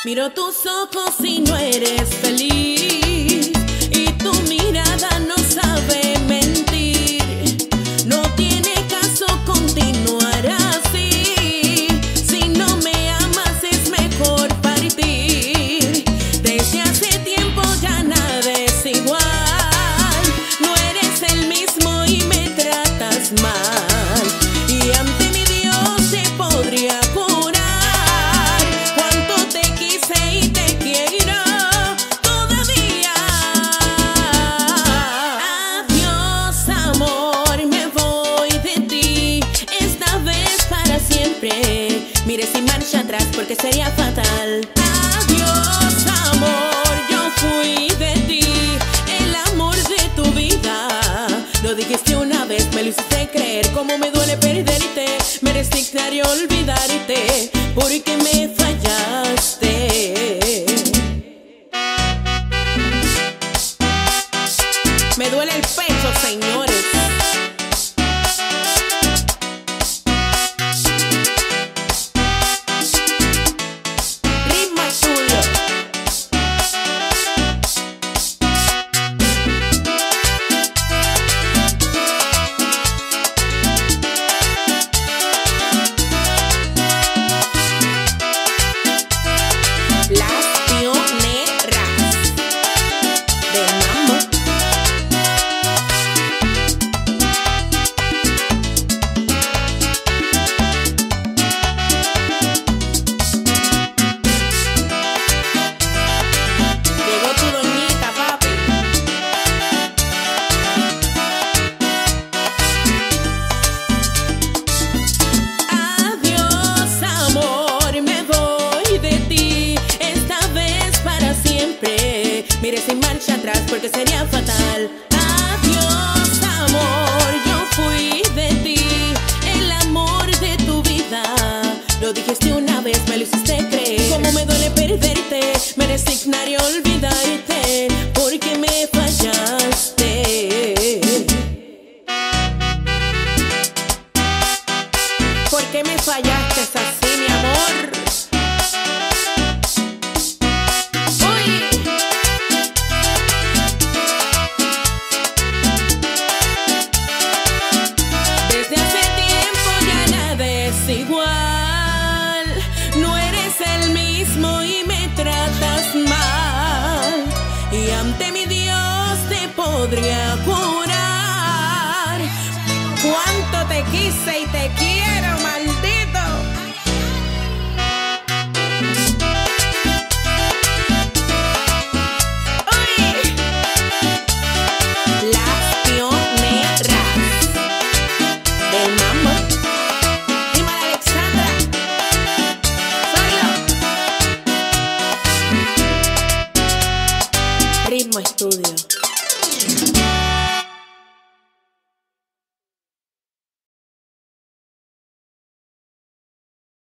Miro tus ojos y no eres feliz, y tu mirada no sabe mentir. No tiene caso continuar así. Si no me amas es mejor partir. Desde hace tiempo ya nada es igual. No eres el mismo y me tratas mal, y ante mi Dios te podría curar. Cuánto te quise y te quiero todavía. Adiós amor, me voy de ti, esta vez para siempre. Mire sin marcha atrás porque sería fatal. Adiós amor, yo fui de ti, el amor de tu vida. Lo dijiste una vez, me lo hiciste creer. Cómo me duele perderte, me resignaría a olvidarte, porque me fallaste. Me duele el pecho, señores. Ritmo azul. Las pioneras del mambo. Llegó tu doñita, papi. Adiós amor, me voy de ti, esta vez para siempre. Mire sin marcha atrás porque sería fatal. Adiós amor, yo fui de ti, el amor de tu vida. Lo dijiste una vez, me lo hiciste creer. Cómo me duele perderte, me resignaría a olvidarte, porque me fallaste. ¿Por qué me fallaste así, mi amor? Uy. Desde hace tiempo ya nada es igual. No eres el mismo y me tratas mal, y ante mi Dios te podría curar. Cuánto te quise y te quiero